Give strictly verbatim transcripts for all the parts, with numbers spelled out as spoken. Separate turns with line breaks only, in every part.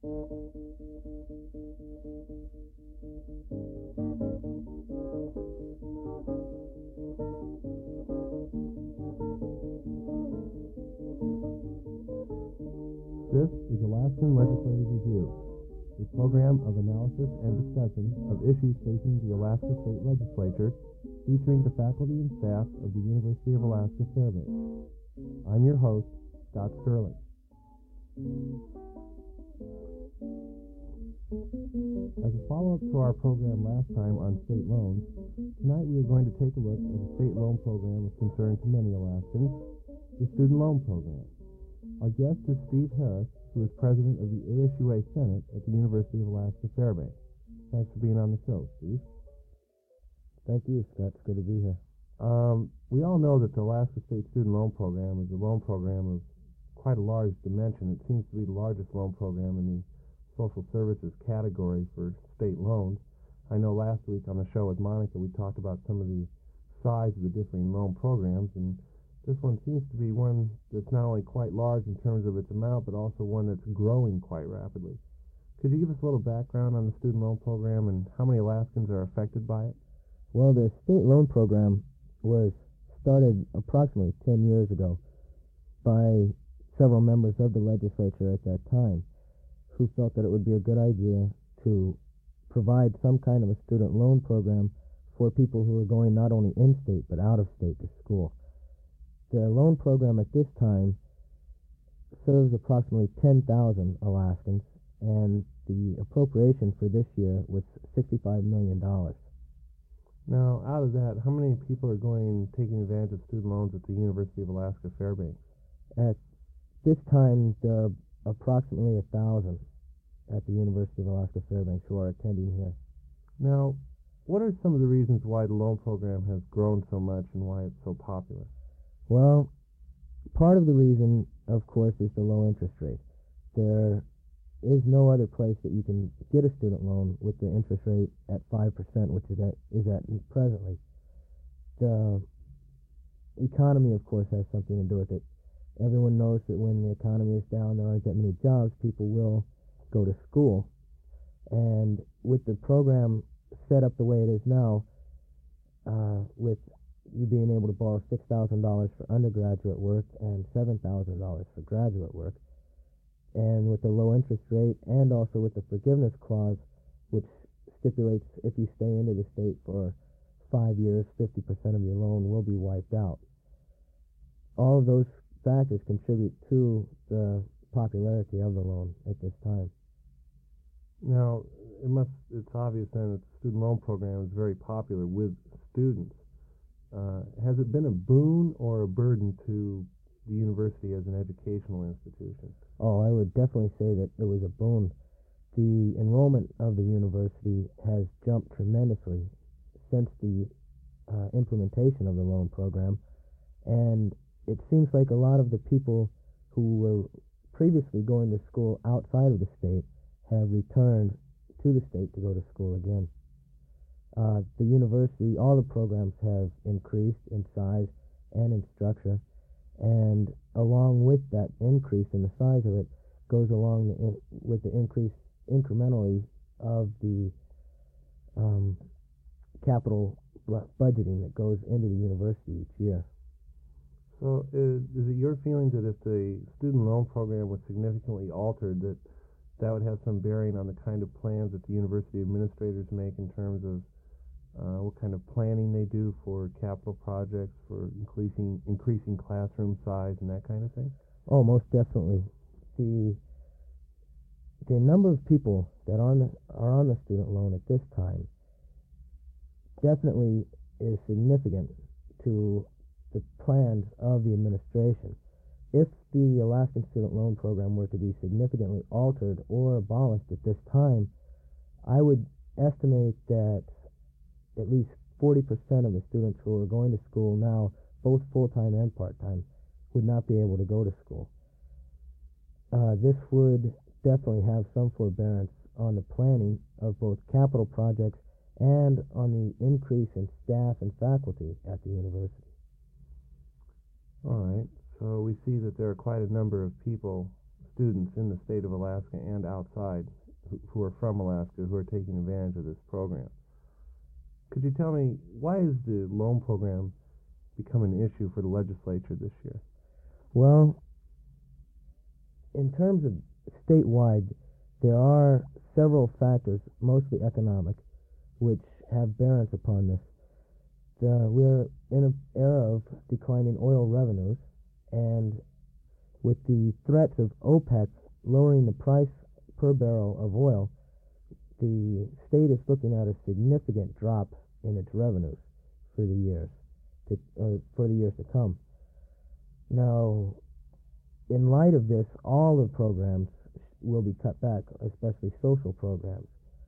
This is Alaskan Legislative Review, a program of analysis and discussion of issues facing the Alaska State Legislature, featuring the faculty and staff of the University of Alaska Fairbanks. I'm your host, Scott Sterling. As a follow-up to our program last time on state loans, tonight we are going to take a look at a state loan program of concern to many Alaskans, the Student Loan Program. Our guest is Steve Harris, who is president of the A S U A Senate at the University of Alaska Fairbanks. Thanks for being on the show, Steve.
Thank you, Scott. It's good to be here.
Um, we all know that the Alaska State Student Loan Program is a loan program of quite a large dimension. It seems to be the largest loan program in the social services category for state loans. I know last week on the show with Monica we talked about some of the size of the differing loan programs, and this one seems to be one that's not only quite large in terms of its amount, but also one that's growing quite rapidly. Could you give us a little background on the student loan program and how many Alaskans are affected by it?
Well, the state loan program was started approximately ten years ago by several members of the legislature at that time, who felt that it would be a good idea to provide some kind of a student loan program for people who are going not only in-state but out-of-state to school. The loan program at this time serves approximately ten thousand Alaskans, and the appropriation for this year was sixty-five million dollars.
Now, out of that, how many people are going, taking advantage of student loans at the University of Alaska Fairbanks?
At this time, there are approximately a thousand at the University of Alaska Fairbanks who are attending here.
Now, what are some of the reasons why the loan program has grown so much and why it's so popular?
Well, part of the reason, of course, is the low interest rate. There is no other place that you can get a student loan with the interest rate at five percent, which is at, is at presently. The economy, of course, has something to do with it. Everyone knows that when the economy is down, there aren't that many jobs, people will go to school. And with the program set up the way it is now, uh, with you being able to borrow six thousand dollars for undergraduate work and seven thousand dollars for graduate work, and with the low interest rate, and also with the forgiveness clause, which stipulates if you stay into the state for five years, fifty percent of your loan will be wiped out. All of those factors contribute to the popularity of the loan at this time.
Now, it must, it's obvious then that the student loan program is very popular with students. Uh, has it been a boon or a burden to the university as an educational institution?
Oh, I would definitely say that it was a boon. The enrollment of the university has jumped tremendously since the uh, implementation of the loan program, and it seems like a lot of the people who were previously going to school outside of the state have returned to the state to go to school again. Uh, the university, all the programs have increased in size and in structure, and along with that increase in the size of it goes along the in, with the increase incrementally of the um, capital budgeting that goes into the university each year.
So is, is it your feeling that if the student loan program was significantly altered, that that would have some bearing on the kind of plans that the university administrators make in terms of uh, what kind of planning they do for capital projects, for increasing increasing classroom size and that kind of thing?
Oh, most definitely. The the number of people that are on the, are on the student loan at this time definitely is significant to the plans of the administration. If the Alaskan Student Loan Program were to be significantly altered or abolished at this time, I would estimate that at least forty percent of the students who are going to school now, both full-time and part-time, would not be able to go to school. Uh, this would definitely have some forbearance on the planning of both capital projects and on the increase in staff and faculty at the university.
All right. So we see that there are quite a number of people, students in the state of Alaska and outside who, who are from Alaska who are taking advantage of this program. Could you tell me, why is the loan program become an issue for the legislature this year?
Well, in terms of statewide, there are several factors, mostly economic, which have bearance upon this. The, we're in an era of declining oil revenues, and with the threats of OPEC lowering the price per barrel of oil, the state is looking at a significant drop in its revenues for the years to, or for the years to come. Now, in light of this, all the programs will be cut back, especially social programs.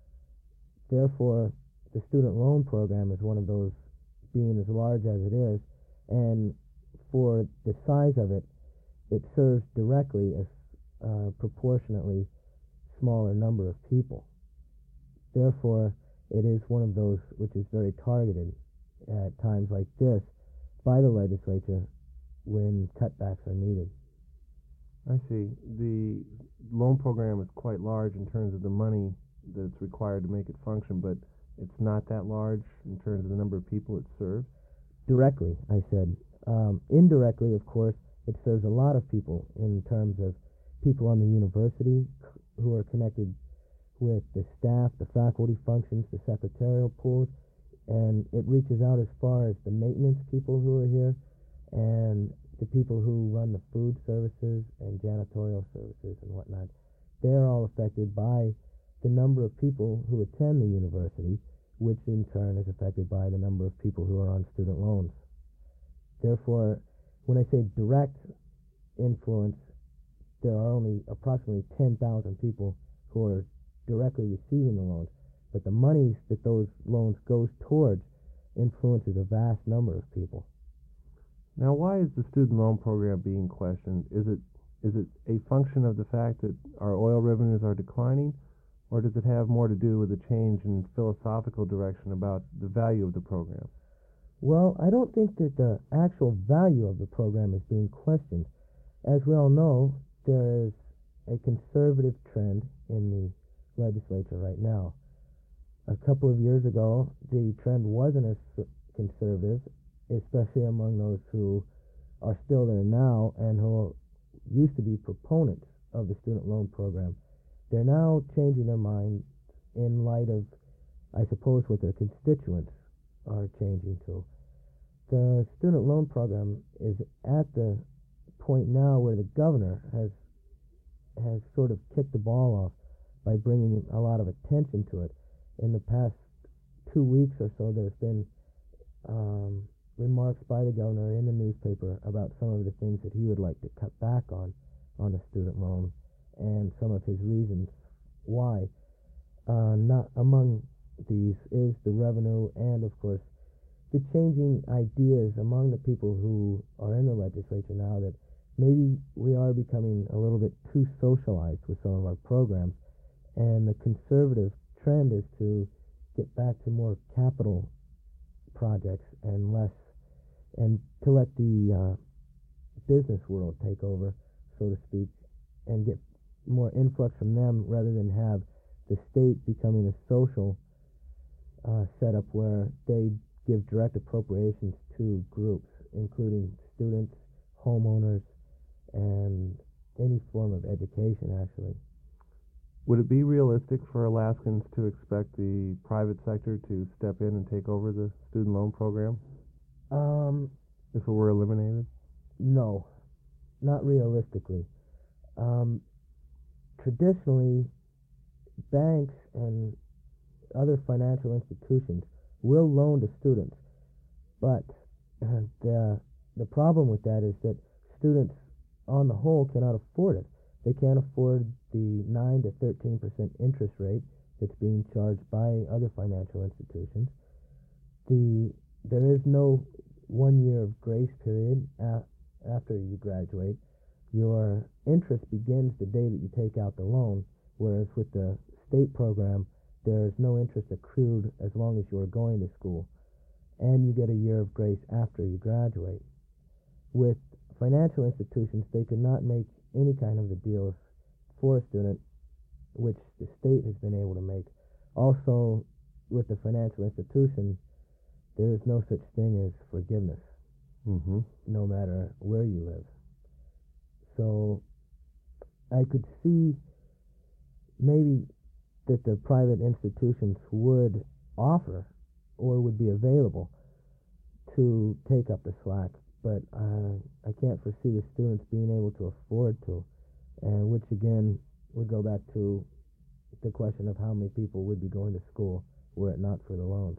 Therefore, the student loan program is one of those, being as large as it is, and for the size of it, it serves directly a uh, proportionately smaller number of people. Therefore, it is one of those which is very targeted at times like this by the legislature when cutbacks are needed.
I see. The loan program is quite large in terms of the money that's required to make it function, but it's not that large in terms of the number of people it serves?
Directly, I said. Um, indirectly, of course, it serves a lot of people in terms of people on the university who are connected with the staff, the faculty functions, the secretarial pools, and it reaches out as far as the maintenance people who are here and the people who run the food services and janitorial services and whatnot. They're all affected by the number of people who attend the university, which in turn is affected by the number of people who are on student loans. Therefore, when I say direct influence, there are only approximately ten thousand people who are directly receiving the loans, but the monies that those loans goes towards influences a vast number of people.
Now, why is the student loan program being questioned? Is it is it a function of the fact that our oil revenues are declining, or does it have more to do with a change in philosophical direction about the value of the program?
Well, I don't think that the actual value of the program is being questioned. As we all know, there is a conservative trend in the legislature right now. A couple of years ago, the trend wasn't as conservative, especially among those who are still there now and who used to be proponents of the student loan program. They're now changing their mind in light of, I suppose, what their constituents are changing to. The student loan program is at the point now where the governor has has sort of kicked the ball off by bringing a lot of attention to it. In the past two weeks or so, there's been um, remarks by the governor in the newspaper about some of the things that he would like to cut back on on the student loan and some of his reasons why. Uh, not among these is the revenue and, of course, the changing ideas among the people who are in the legislature now that maybe we are becoming a little bit too socialized with some of our programs, and the conservative trend is to get back to more capital projects and less, and to let the uh, business world take over, so to speak, and get more influx from them rather than have the state becoming a social uh, setup where they give direct appropriations to groups, including students, homeowners, and any form of education, actually.
Would it be realistic for Alaskans to expect the private sector to step in and take over the student loan program
Um,
if it were eliminated?
no, not realistically. Um, traditionally, banks and other financial institutions will loan to students, but uh, the the problem with that is that students, on the whole, cannot afford it. They can't afford the nine to thirteen percent interest rate that's being charged by other financial institutions. The there is no one year of grace period a- after you graduate. Your interest begins the day that you take out the loan, whereas with the state program, there's no interest accrued as long as you're going to school, and you get a year of grace after you graduate. With financial institutions, they could not make any kind of a deal for a student, which the state has been able to make. Also, with the financial institution, there is no such thing as forgiveness,
mm-hmm.
no matter where you live. So I could see maybe that the private institutions would offer or would be available to take up the slack, but uh, I can't foresee the students being able to afford to, and which again would go back to the question of how many people would be going to school were it not for the loans.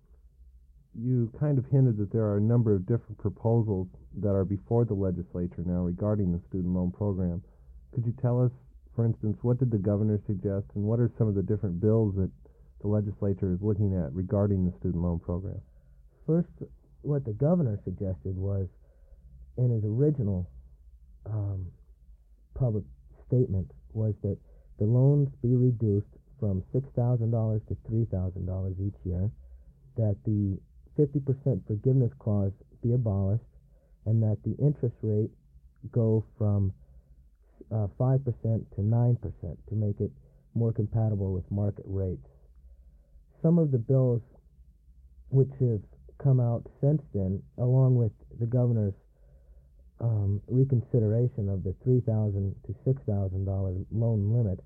You kind of hinted that there are a number of different proposals that are before the legislature now regarding the student loan program. Could you tell us, for instance, what did the governor suggest, and what are some of the different bills that the legislature is looking at regarding the student loan program?
First, what the governor suggested was, in his original um, public statement, was that the loans be reduced from six thousand dollars to three thousand dollars each year, that the fifty percent forgiveness clause be abolished, and that the interest rate go from uh, five percent to nine percent to make it more compatible with market rates. Some of the bills which have come out since then, along with the governor's um, reconsideration of the three thousand dollars to six thousand dollars loan limit,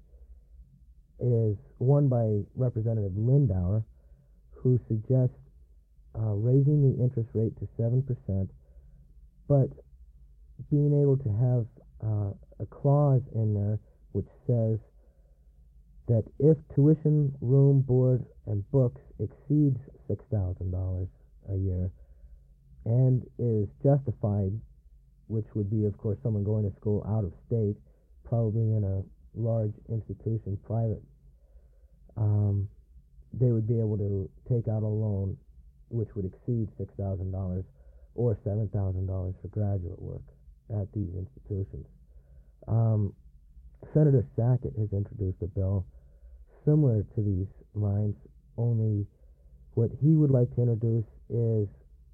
is one by Representative Lindauer, who suggests uh, raising the interest rate to seven percent, but being able to have uh, a clause in there which says that if tuition, room, board, and books exceeds six thousand dollars a year and is justified, which would be, of course, someone going to school out of state, probably in a large institution, private, um, they would be able to take out a loan which would exceed six thousand dollars or seven thousand dollars for graduate work at these institutions. Um, Senator Sackett has introduced a bill similar to these lines, only what he would like to introduce is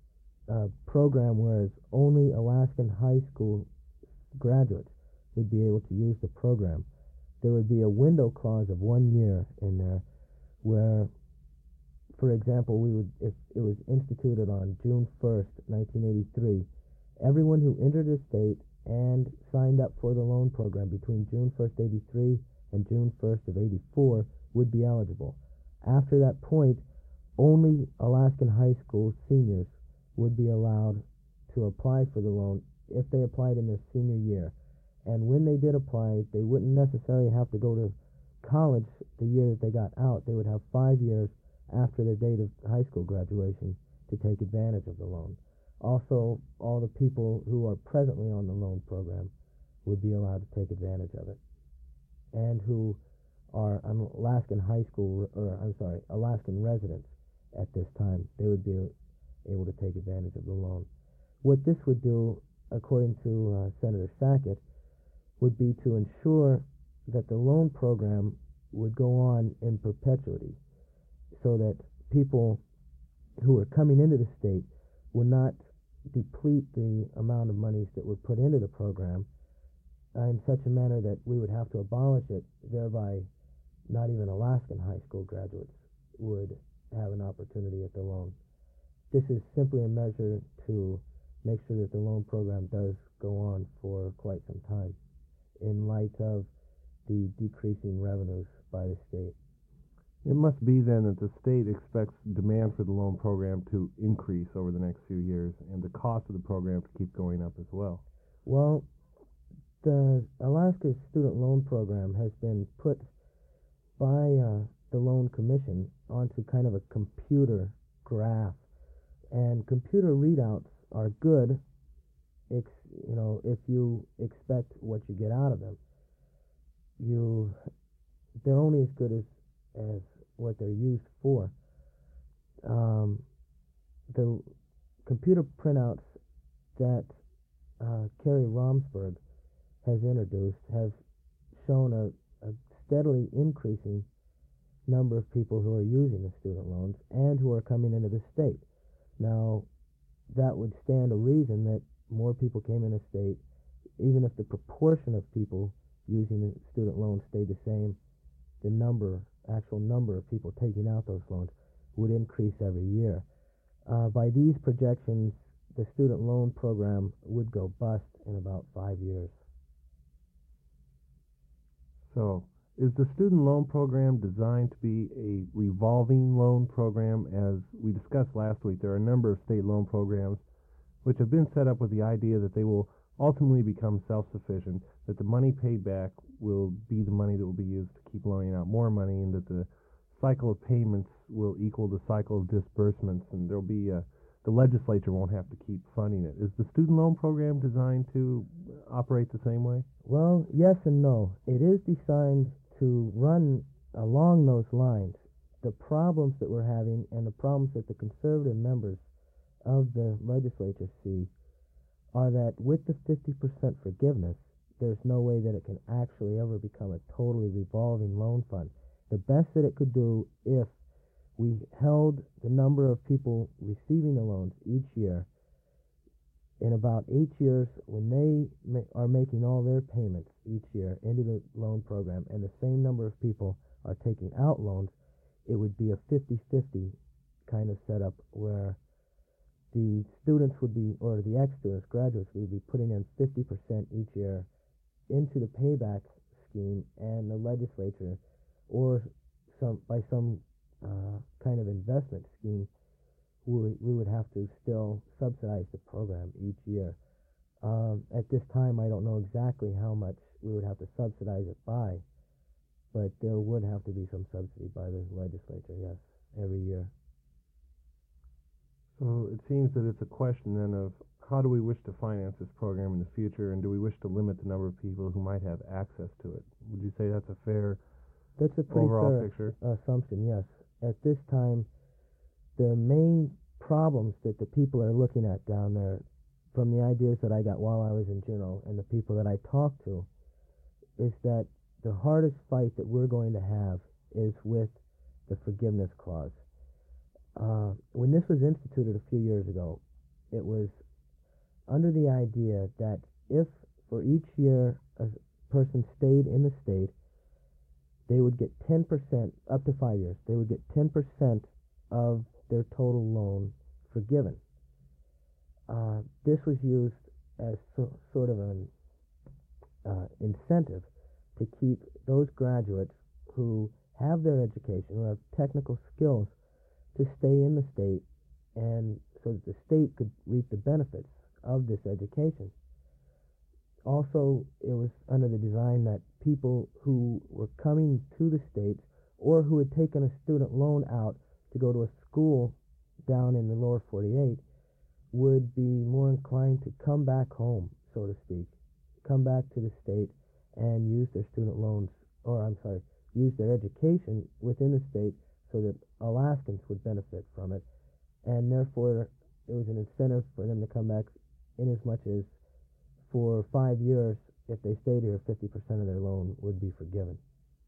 a program where only Alaskan high school graduates would be able to use the program. There would be a window clause of one year in there where, for example, we would, if it was instituted on June first, nineteen eighty-three, everyone who entered the state and signed up for the loan program between June first, eighty-three and June first of eighty-four would be eligible. After that point, only Alaskan high school seniors would be allowed to apply for the loan if they applied in their senior year. And when they did apply, they wouldn't necessarily have to go to college the year that they got out. They would have five years after their date of high school graduation to take advantage of the loan. Also, all the people who are presently on the loan program would be allowed to take advantage of it, and who are Alaskan high school, or I'm sorry, Alaskan residents at this time, they would be able to take advantage of the loan. What this would do, according to uh, Senator Sackett, would be to ensure that the loan program would go on in perpetuity, so that people who are coming into the state would not deplete the amount of monies that were put into the program uh, in such a manner that we would have to abolish it, thereby not even Alaskan high school graduates would have an opportunity at the loan. This is simply a measure to make sure that the loan program does go on for quite some time in light of the decreasing revenues by the state.
It must be then that the state expects demand for the loan program to increase over the next few years, and the cost of the program to keep going up as well.
Well, the Alaska Student Loan Program has been put by uh, the Loan Commission onto kind of a computer graph, and computer readouts are good, ex- you know, if you expect what you get out of them. You, they're only as good as as what they're used for. Um, the computer printouts that uh, Kerry Romsberg has introduced have shown a, a steadily increasing number of people who are using the student loans and who are coming into the state. Now, that would stand a reason that more people came into state, even if the proportion of people using the student loans stayed the same, the number, actual number of people taking out those loans would increase every year. Uh, by these projections, the student loan program would go bust in about five years.
So, is the student loan program designed to be a revolving loan program? As we discussed last week, there are a number of state loan programs which have been set up with the idea that they will ultimately become self-sufficient, that the money paid back will be the money that will be used to keep loaning out more money, and that the cycle of payments will equal the cycle of disbursements, and there'll be a, the legislature won't have to keep funding it. Is the student loan program designed to operate the same way?
Well, yes and no. It is designed to run along those lines. The problems that we're having and the problems that the conservative members of the legislature see are that with the fifty percent forgiveness, there's no way that it can actually ever become a totally revolving loan fund. The best that it could do, if we held the number of people receiving the loans each year, in about eight years, when they ma- are making all their payments each year into the loan program, and the same number of people are taking out loans, it would be a fifty-fifty kind of setup where the students would be, or the ex-students, graduates, would be putting in fifty percent each year into the payback scheme, and the legislature, or some by some uh, kind of investment scheme, we, we would have to still subsidize the program each year. Um, at this time, I don't know exactly how much we would have to subsidize it by, but there would have to be some subsidy by the legislature, yes, every year.
So it seems that it's a question then of how do we wish to finance this program in the future, and do we wish to limit the number of people who might have access to it? Would you say that's a fair
That's a pretty
overall
fair
picture?
assumption, yes. At this time, the main problems that the people are looking at down there, from the ideas that I got while I was in Juneau and the people that I talked to, is that the hardest fight that we're going to have is with the forgiveness clause. Uh, when this was instituted a few years ago, it was under the idea that if for each year a person stayed in the state, they would get ten percent, up to five years, they would get ten percent of their total loan forgiven. Uh, this was used as so, sort of an uh, incentive to keep those graduates who have their education, who have technical skills, to stay in the state, and so that the state could reap the benefits of this education. Also, it was under the design that people who were coming to the States, or who had taken a student loan out to go to a school down in the lower forty-eight, would be more inclined to come back home, so to speak, come back to the state and use their student loans, or I'm sorry, use their education within the state so that Alaskans would benefit from it, and therefore it was an incentive for them to come back, in as much as for five years, if they stayed here, fifty percent of their loan would be forgiven.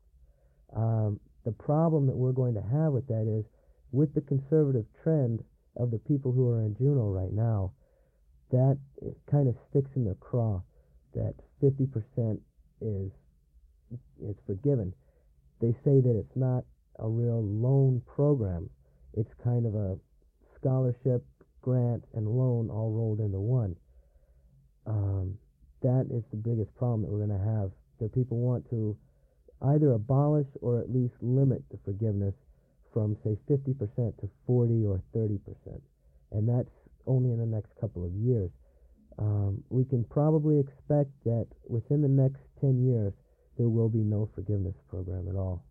Um, the problem that we're going to have with that is, with the conservative trend of the people who are in Juneau right now, that it kind of sticks in their craw that fifty percent is is forgiven. They say that it's not a real loan program. It's kind of a scholarship, grant, and loan all rolled into one. Um, that is the biggest problem that we're going to have. That people want to either abolish or at least limit the forgiveness from, say, fifty percent to forty or thirty percent. And that's only in the next couple of years. Um, we can probably expect that within the next ten years, there will be no forgiveness program at all.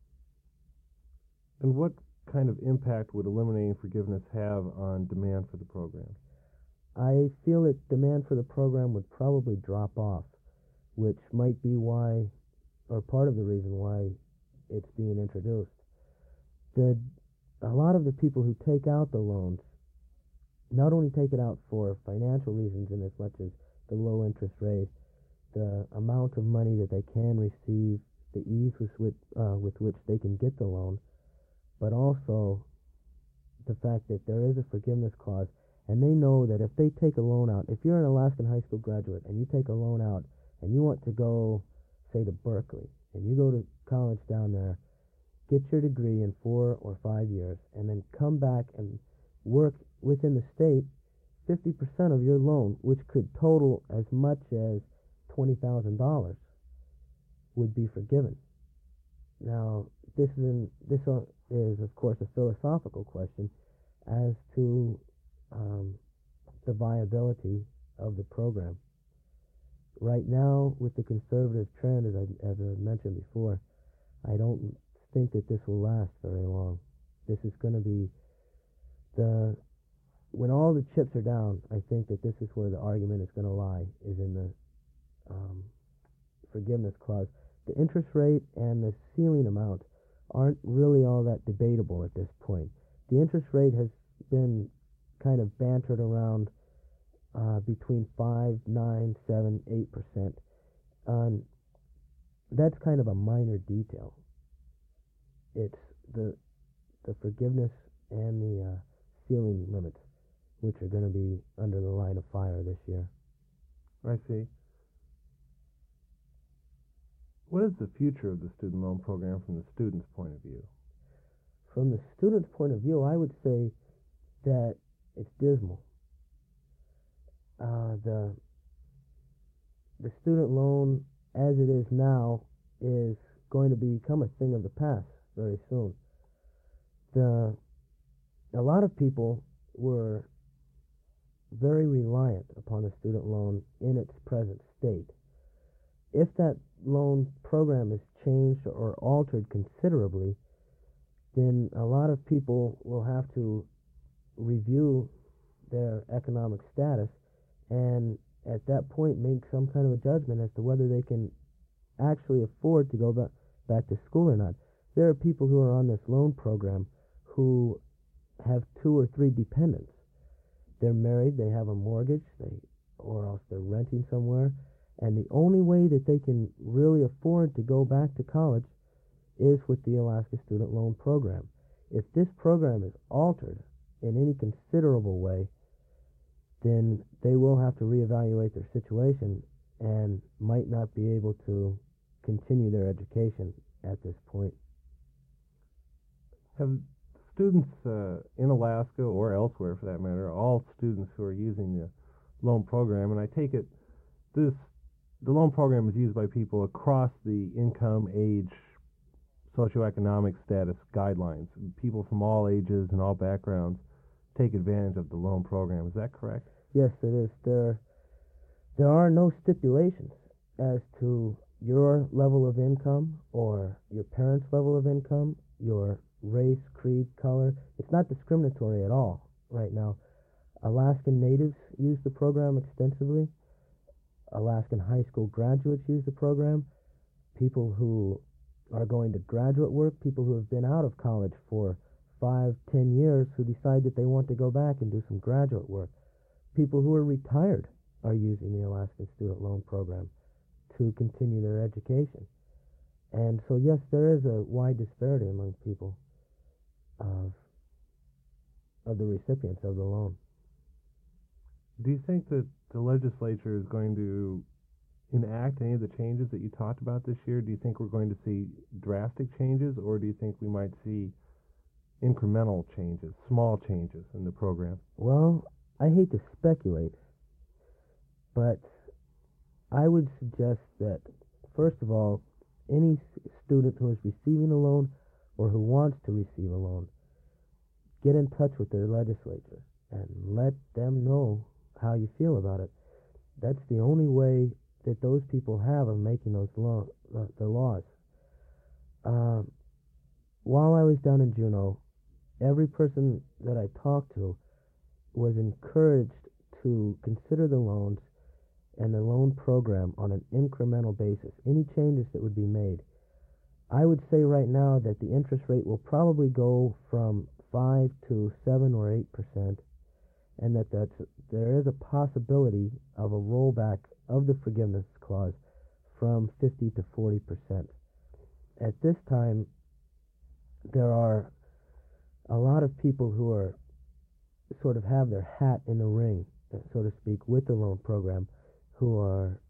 And what kind of impact would eliminating forgiveness have on demand for the program?
I feel that demand for the program would probably drop off, which might be why, or part of the reason why it's being introduced. The, a lot of the people who take out the loans not only take it out for financial reasons, in as much as the low interest rate, the amount of money that they can receive, the ease with which, uh, with which they can get the loan, but also the fact that there is a forgiveness clause, and they know that if they take a loan out, if you're an Alaskan high school graduate and you take a loan out and you want to go say to Berkeley, and you go to college down there, get your degree in four or five years, and then come back and work within the state, fifty percent of your loan, which could total as much as twenty thousand dollars, would be forgiven. Now, this is, an, this is, of course, a philosophical question as to um, the viability of the program. Right now, with the conservative trend, as I, as I mentioned before, I don't think that this will last very long. This is going to be the when all the chips are down. I think that this is where the argument is going to lie, is in the um, forgiveness clause. The interest rate and the ceiling amount aren't really all that debatable at this point. The interest rate has been kind of bantered around uh, between five, nine, seven, eight percent. Um, that's kind of a minor detail. It's the the forgiveness and the uh, ceiling limits, which are going to be under the line of fire this year.
I see. What is the future of the student loan program from the student's point of view?
From the student's point of view, I would say that it's dismal. Uh, the the student loan, as it is now, is going to become a thing of the past very soon. The a lot of people were very reliant upon the student loan in its present state. If that loan program is changed or altered considerably, then a lot of people will have to review their economic status and at that point make some kind of a judgment as to whether they can actually afford to go back, back to school or not. There are people who are on this loan program who have two or three dependents. They're married, they have a mortgage, they or else they're renting somewhere, and the only way that they can really afford to go back to college is with the Alaska Student Loan Program. If this program is altered in any considerable way, then they will have to reevaluate their situation and might not be able to continue their education at this point.
Have students uh, in Alaska or elsewhere, for that matter, all students who are using the loan program, and I take it this the loan program is used by people across the income, age, socioeconomic status guidelines. People from all ages and all backgrounds take advantage of the loan program. Is that correct?
Yes, it is. There, there are no stipulations as to your level of income or your parents' level of income, your race, creed, color. It's not discriminatory at all right now. Alaskan natives use the program extensively. Alaskan high school graduates use the program. People who are going to graduate work, people who have been out of college for five, ten years who decide that they want to go back and do some graduate work. People who are retired are using the Alaskan Student Loan Program to continue their education. And so, yes, there is a wide disparity among people of, of the recipients of the loan.
Do you think that the legislature is going to enact any of the changes that you talked about this year? Do you think we're going to see drastic changes, or do you think we might see incremental changes, small changes in the program?
Well, I hate to speculate, but I would suggest that, first of all, any student who is receiving a loan or who wants to receive a loan, get in touch with their legislature and let them know how you feel about it. That's the only way that those people have of making those law, uh, the laws. Um, while I was down in Juneau, every person that I talked to was encouraged to consider the loans and the loan program on an incremental basis. Any changes that would be made. I would say right now that the interest rate will probably go from five to seven or eight percent, and that that's, there is a possibility of a rollback of the forgiveness clause from fifty to forty percent. At this time, there are a lot of people who are sort of have their hat in the ring, so to speak, with the loan program, who are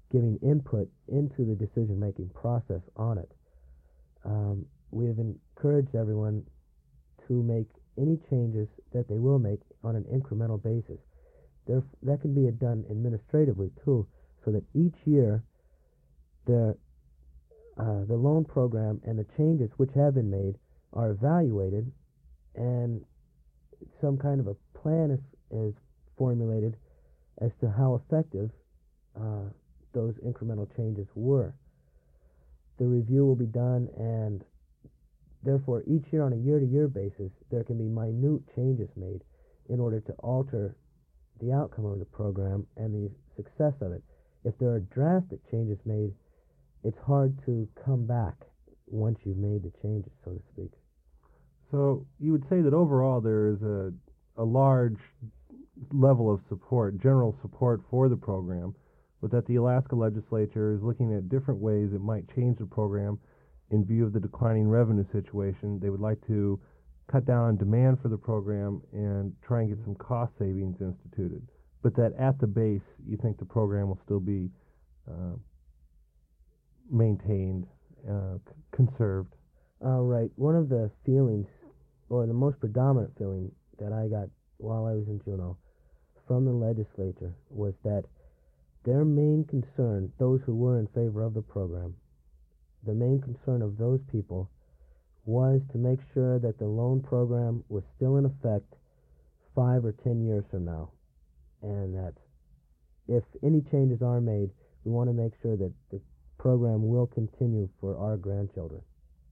giving input into the decision-making process on it. Um, we have encouraged everyone to make any changes that they will make on an incremental basis. There, that can be done administratively too, so that each year the uh, the loan program and the changes which have been made are evaluated, and some kind of a plan is, is formulated as to how effective uh, those incremental changes were. The review will be done, and therefore each year on a year-to-year basis there can be minute changes made in order to alter the outcome of the program and the success of it. If there are drastic changes made, it's hard to come back once you've made the changes, so to speak.
So you would say that overall there is a, a large level of support, general support for the program, but that the Alaska legislature is looking at different ways it might change the program in view of the declining revenue situation. They would like to cut down on demand for the program and try and get some cost savings instituted, but that at the base you think the program will still be uh, maintained, uh, c- conserved.
Uh, right. One of the feelings, or the most predominant feeling that I got while I was in Juneau from the legislature, was that their main concern, those who were in favor of the program, the main concern of those people was to make sure that the loan program was still in effect five or ten years from now, and that if any changes are made, we want to make sure that the program will continue for our grandchildren.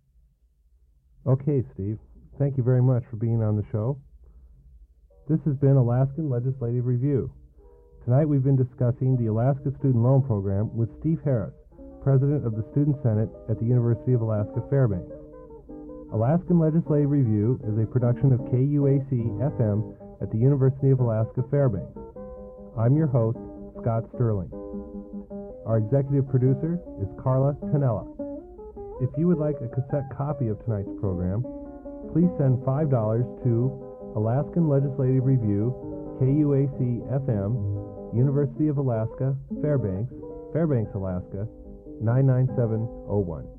Okay, Steve. Thank you very much for being on the show. This has been Alaskan Legislative Review. Tonight we've been discussing the Alaska Student Loan Program with Steve Harris, President of the Student Senate at the University of Alaska Fairbanks. Alaskan Legislative Review is a production of K U A C F M at the University of Alaska Fairbanks. I'm your host, Scott Sterling. Our executive producer is Carla Tonella. If you would like a cassette copy of tonight's program, please send five dollars to Alaskan Legislative Review, K U A C F M, University of Alaska, Fairbanks, Fairbanks, Alaska, nine nine seven oh one.